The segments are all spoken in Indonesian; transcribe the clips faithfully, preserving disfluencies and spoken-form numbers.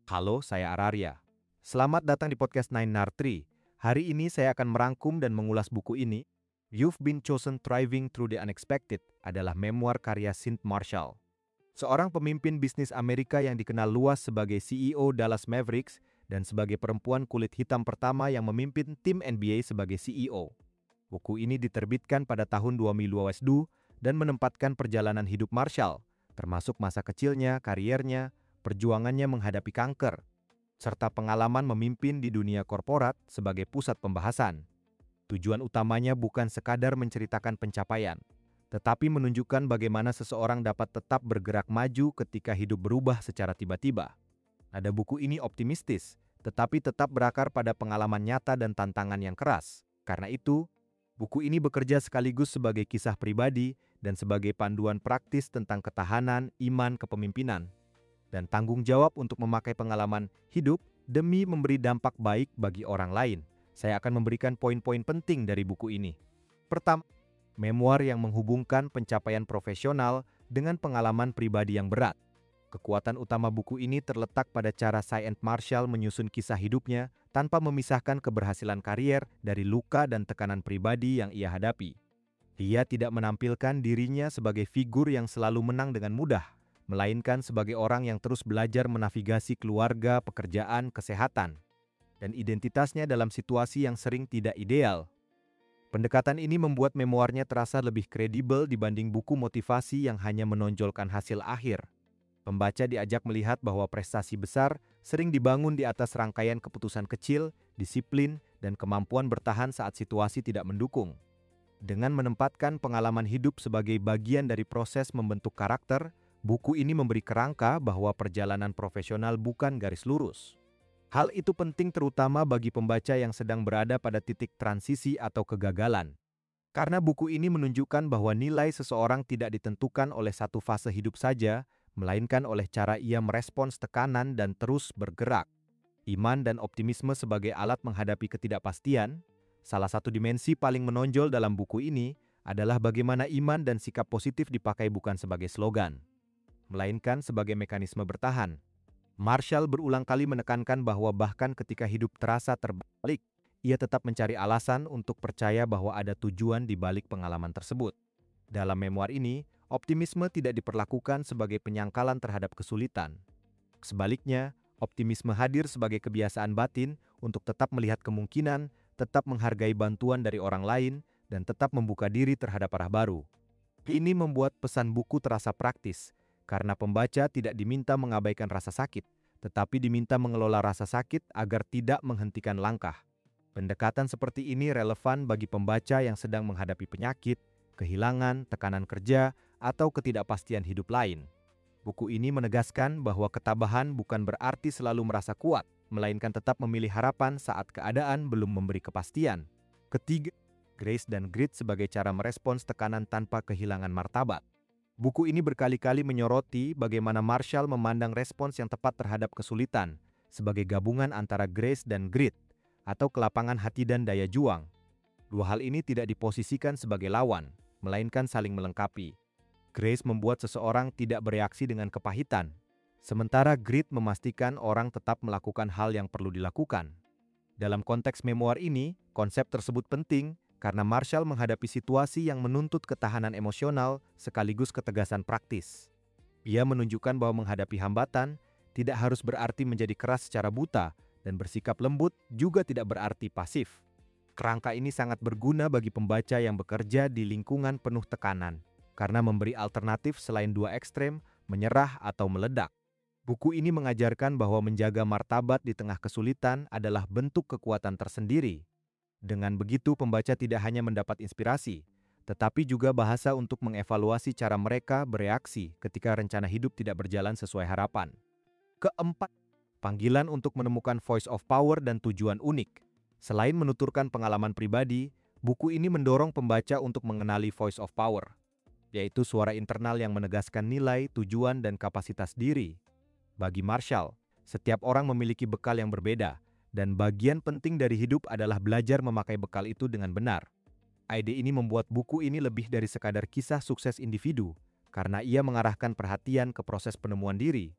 Halo, saya Araria. Selamat datang di podcast Nine Nartri. Hari ini saya akan merangkum dan mengulas buku ini. You've Been Chosen Thriving Through the Unexpected adalah memoir karya Cynthia Marshall. Seorang pemimpin bisnis Amerika yang dikenal luas sebagai C E O Dallas Mavericks dan sebagai perempuan kulit hitam pertama yang memimpin tim N B A sebagai C E O. Buku ini diterbitkan pada tahun dua ribu dua puluh dua dan menempatkan perjalanan hidup Marshall, termasuk masa kecilnya, kariernya, perjuangannya menghadapi kanker, serta pengalaman memimpin di dunia korporat sebagai pusat pembahasan. Tujuan utamanya bukan sekadar menceritakan pencapaian, tetapi menunjukkan bagaimana seseorang dapat tetap bergerak maju ketika hidup berubah secara tiba-tiba. Nada buku ini optimistis, tetapi tetap berakar pada pengalaman nyata dan tantangan yang keras. Karena itu, buku ini bekerja sekaligus sebagai kisah pribadi dan sebagai panduan praktis tentang ketahanan, iman, kepemimpinan, dan tanggung jawab untuk memakai pengalaman hidup demi memberi dampak baik bagi orang lain. Saya akan memberikan poin-poin penting dari buku ini. Pertama, memoir yang menghubungkan pencapaian profesional dengan pengalaman pribadi yang berat. Kekuatan utama buku ini terletak pada cara Cynthia Marshall menyusun kisah hidupnya tanpa memisahkan keberhasilan karier dari luka dan tekanan pribadi yang ia hadapi. Dia tidak menampilkan dirinya sebagai figur yang selalu menang dengan mudah, melainkan sebagai orang yang terus belajar menavigasi keluarga, pekerjaan, kesehatan, dan identitasnya dalam situasi yang sering tidak ideal. Pendekatan ini membuat memoarnya terasa lebih kredibel dibanding buku motivasi yang hanya menonjolkan hasil akhir. Pembaca diajak melihat bahwa prestasi besar sering dibangun di atas rangkaian keputusan kecil, disiplin, dan kemampuan bertahan saat situasi tidak mendukung. Dengan menempatkan pengalaman hidup sebagai bagian dari proses membentuk karakter, buku ini memberi kerangka bahwa perjalanan profesional bukan garis lurus. Hal itu penting terutama bagi pembaca yang sedang berada pada titik transisi atau kegagalan. Karena buku ini menunjukkan bahwa nilai seseorang tidak ditentukan oleh satu fase hidup saja, melainkan oleh cara ia merespons tekanan dan terus bergerak. Iman dan optimisme sebagai alat menghadapi ketidakpastian. Salah satu dimensi paling menonjol dalam buku ini adalah bagaimana iman dan sikap positif dipakai bukan sebagai slogan, melainkan sebagai mekanisme bertahan. Marshall berulang kali menekankan bahwa bahkan ketika hidup terasa terbalik, ia tetap mencari alasan untuk percaya bahwa ada tujuan di balik pengalaman tersebut. Dalam memoir ini, optimisme tidak diperlakukan sebagai penyangkalan terhadap kesulitan. Sebaliknya, optimisme hadir sebagai kebiasaan batin untuk tetap melihat kemungkinan, tetap menghargai bantuan dari orang lain, dan tetap membuka diri terhadap arah baru. Ini membuat pesan buku terasa praktis, karena pembaca tidak diminta mengabaikan rasa sakit, tetapi diminta mengelola rasa sakit agar tidak menghentikan langkah. Pendekatan seperti ini relevan bagi pembaca yang sedang menghadapi penyakit, kehilangan, tekanan kerja, atau ketidakpastian hidup lain. Buku ini menegaskan bahwa ketabahan bukan berarti selalu merasa kuat, melainkan tetap memilih harapan saat keadaan belum memberi kepastian. Ketiga, grace dan grit sebagai cara merespons tekanan tanpa kehilangan martabat. Buku ini berkali-kali menyoroti bagaimana Marshall memandang respons yang tepat terhadap kesulitan sebagai gabungan antara grace dan grit, atau kelapangan hati dan daya juang. Dua hal ini tidak diposisikan sebagai lawan, melainkan saling melengkapi. Grace membuat seseorang tidak bereaksi dengan kepahitan, sementara grit memastikan orang tetap melakukan hal yang perlu dilakukan. Dalam konteks memoir ini, konsep tersebut penting karena Marshall menghadapi situasi yang menuntut ketahanan emosional sekaligus ketegasan praktis. Ia menunjukkan bahwa menghadapi hambatan tidak harus berarti menjadi keras secara buta, dan bersikap lembut juga tidak berarti pasif. Kerangka ini sangat berguna bagi pembaca yang bekerja di lingkungan penuh tekanan, karena memberi alternatif selain dua ekstrem, menyerah atau meledak. Buku ini mengajarkan bahwa menjaga martabat di tengah kesulitan adalah bentuk kekuatan tersendiri. Dengan begitu, pembaca tidak hanya mendapat inspirasi, tetapi juga bahasa untuk mengevaluasi cara mereka bereaksi ketika rencana hidup tidak berjalan sesuai harapan. Keempat, panggilan untuk menemukan voice of power dan tujuan unik. Selain menuturkan pengalaman pribadi, buku ini mendorong pembaca untuk mengenali voice of power, yaitu suara internal yang menegaskan nilai, tujuan, dan kapasitas diri. Bagi Marshall, setiap orang memiliki bekal yang berbeda, dan bagian penting dari hidup adalah belajar memakai bekal itu dengan benar. Ide ini membuat buku ini lebih dari sekadar kisah sukses individu, karena ia mengarahkan perhatian ke proses penemuan diri.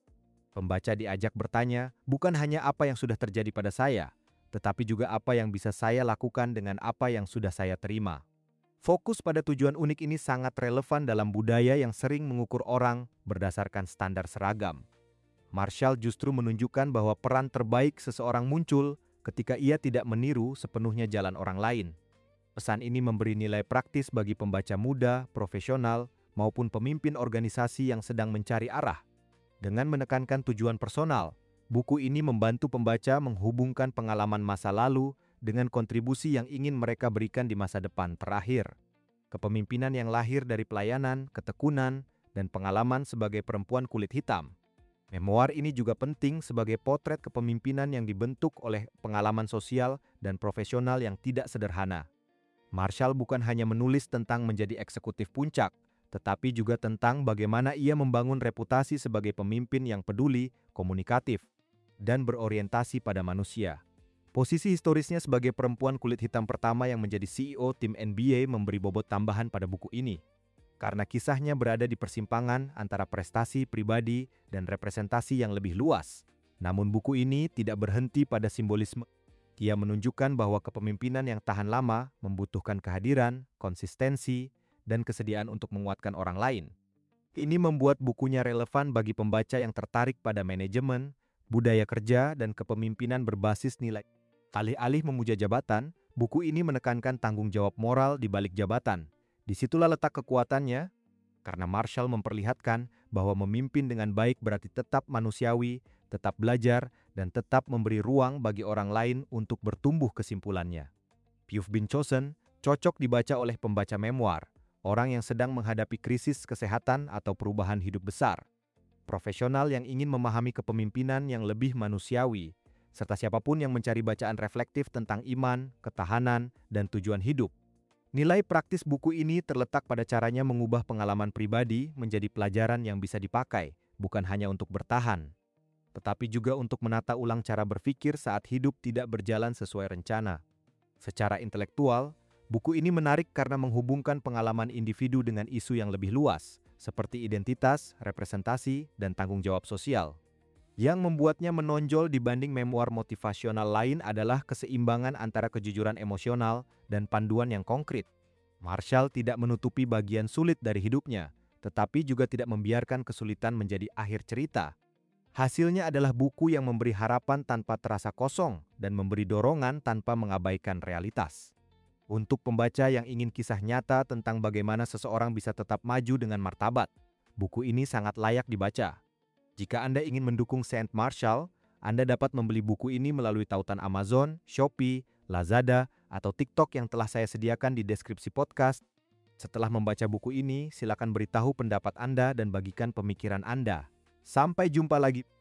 Pembaca diajak bertanya bukan hanya apa yang sudah terjadi pada saya, tetapi juga apa yang bisa saya lakukan dengan apa yang sudah saya terima. Fokus pada tujuan unik ini sangat relevan dalam budaya yang sering mengukur orang berdasarkan standar seragam. Marshall justru menunjukkan bahwa peran terbaik seseorang muncul ketika ia tidak meniru sepenuhnya jalan orang lain. Pesan ini memberi nilai praktis bagi pembaca muda, profesional, maupun pemimpin organisasi yang sedang mencari arah. Dengan menekankan tujuan personal, buku ini membantu pembaca menghubungkan pengalaman masa lalu dengan kontribusi yang ingin mereka berikan di masa depan terakhir. Kepemimpinan yang lahir dari pelayanan, ketekunan, dan pengalaman sebagai perempuan kulit hitam. Memoir ini juga penting sebagai potret kepemimpinan yang dibentuk oleh pengalaman sosial dan profesional yang tidak sederhana. Marshall bukan hanya menulis tentang menjadi eksekutif puncak, tetapi juga tentang bagaimana ia membangun reputasi sebagai pemimpin yang peduli, komunikatif, dan berorientasi pada manusia. Posisi historisnya sebagai perempuan kulit hitam pertama yang menjadi C E O tim N B A memberi bobot tambahan pada buku ini. Karena kisahnya berada di persimpangan antara prestasi pribadi dan representasi yang lebih luas. Namun buku ini tidak berhenti pada simbolisme. Ia menunjukkan bahwa kepemimpinan yang tahan lama membutuhkan kehadiran, konsistensi, dan kesediaan untuk menguatkan orang lain. Ini membuat bukunya relevan bagi pembaca yang tertarik pada manajemen, budaya kerja, dan kepemimpinan berbasis nilai. Alih-alih memuja jabatan, buku ini menekankan tanggung jawab moral di balik jabatan. Disitulah letak kekuatannya, karena Marshall memperlihatkan bahwa memimpin dengan baik berarti tetap manusiawi, tetap belajar, dan tetap memberi ruang bagi orang lain untuk bertumbuh kesimpulannya. You've Been Chosen cocok dibaca oleh pembaca memoir, orang yang sedang menghadapi krisis kesehatan atau perubahan hidup besar, profesional yang ingin memahami kepemimpinan yang lebih manusiawi, serta siapapun yang mencari bacaan reflektif tentang iman, ketahanan, dan tujuan hidup. Nilai praktis buku ini terletak pada caranya mengubah pengalaman pribadi menjadi pelajaran yang bisa dipakai, bukan hanya untuk bertahan, tetapi juga untuk menata ulang cara berpikir saat hidup tidak berjalan sesuai rencana. Secara intelektual, buku ini menarik karena menghubungkan pengalaman individu dengan isu yang lebih luas, seperti identitas, representasi, dan tanggung jawab sosial. Yang membuatnya menonjol dibanding memoir motivasional lain adalah keseimbangan antara kejujuran emosional dan panduan yang konkret. Marshall tidak menutupi bagian sulit dari hidupnya, tetapi juga tidak membiarkan kesulitan menjadi akhir cerita. Hasilnya adalah buku yang memberi harapan tanpa terasa kosong dan memberi dorongan tanpa mengabaikan realitas. Untuk pembaca yang ingin kisah nyata tentang bagaimana seseorang bisa tetap maju dengan martabat, buku ini sangat layak dibaca. Jika Anda ingin mendukung Saint Marshall, Anda dapat membeli buku ini melalui tautan Amazon, Shopee, Lazada, atau TikTok yang telah saya sediakan di deskripsi podcast. Setelah membaca buku ini, silakan beritahu pendapat Anda dan bagikan pemikiran Anda. Sampai jumpa lagi.